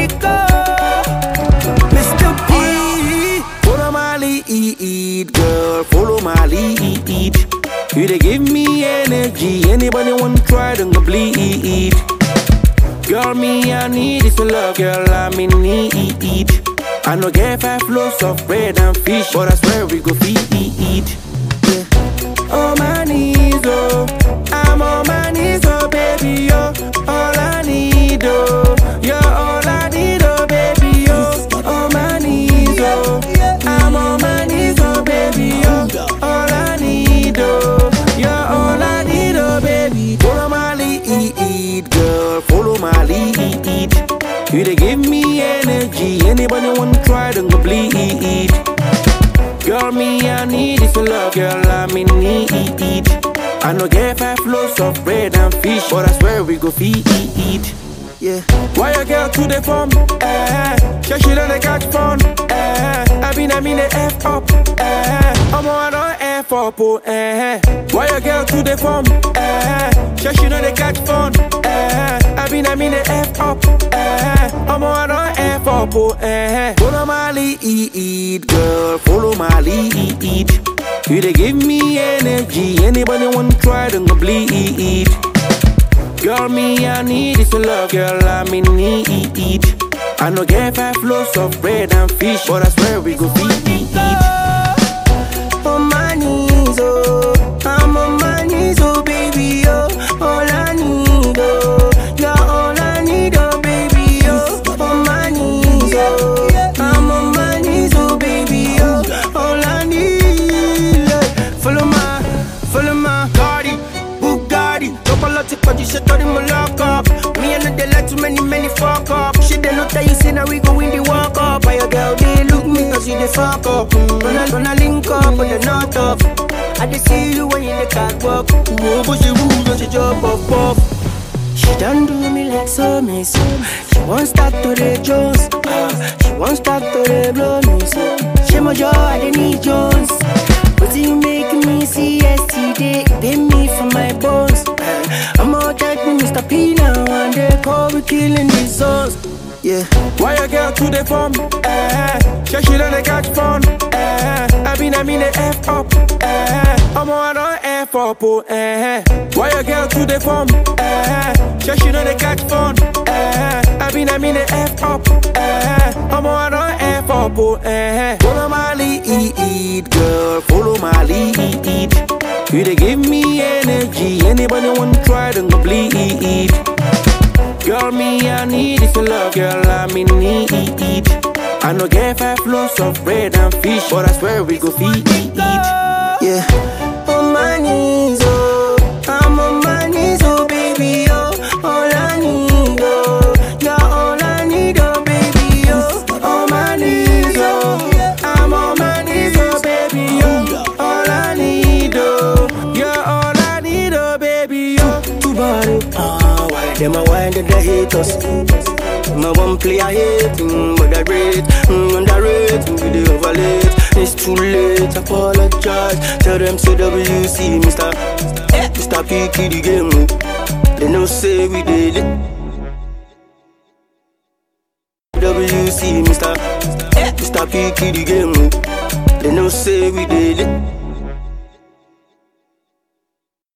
go. Mr. P, follow my lead, girl, follow my lead. You they give me energy, anybody want to try, don't go bleed. Girl, me, I need is your love, girl, I'm in need. I know get 5 loaves of bread and fish, but I swear we go feed. Yeah. On my knees, oh, I'm on my knees, oh, baby, oh, all I need, oh, you're all I need, oh, baby, oh, on my knees, oh, I'm on my knees, oh, baby, oh, all I need, oh, you're all I need, oh, baby. Follow my lead, girl, follow my lead. You they give me energy, anybody want to try, don't go bleed. Girl, me, I need is your love, girl, I'm in need. I know get 5 loaves of bread and fish, but I swear we go feed. Yeah. Why your girl to the phone? Sure she don't catch phone. I mean the F up. I'm on F up. Why your girl to the phone? Sure she don't catch phone. I mean the F up. I'm on F up. Follow my lead, girl, follow my lead. You they give me energy, anybody want to try, don't go bleed. Girl, me, I need is your love, girl, I'm in need. I know get 5 loaves of bread and fish, but I swear we go feed. On my knees, oh, I'm on my knees, oh, baby, oh, all I need, oh, you're all I need, oh, baby, oh, on my knees, oh, I'm on my knees, oh, baby, oh, all I need, follow my Cardi, Bugatti, drop a lot of body, shit on him, lock up. Me and they like too many fuck up. Shit, they not tell you, say now we go in the walk up. By your girl, they look me, cause you they fuck up. Gonna link up, but they're not tough. I just see you when you in the catwalk. Whoa, but she rude, don't she jump up. She done do me like so, me so. She won't start to the Jones. She won't start to the blow me so. She my jaw, I didn't need Jones. But you make me see yesterday, pay me for my bones. I'm out like me, Mr. P now, and they call me killing these souls. Yeah. Why your girl to the phone? Sure she don't catch phone. I mean the F up. I'm on F up. Why your girl to the phone? Sure she don't catch phone. I mean the F up. I'm on F up. Follow my lead, girl, follow my lead. You they give me energy, anybody want to try, don't go bleed. Girl, me, I need is your love, girl, I'm in need. I know get 5 loaves of bread and fish, but I swear we go feed. Yeah. On my knees, oh, I'm on my knees, oh, baby, oh, all I need, oh, you're all I need, oh, baby, oh, on my knees, oh, I'm on my knees, oh, baby, oh, all I need, oh, you're all I need, oh, baby, oh. Too bad, why them a whine and they hate us? My one play I hate, but I rate, underrate, we they overlate. It's too late, apologize. Tell them CWC, Mr. P, kid the game. They know say we did it. WC, Mr. P, kid the game. They know say we did it.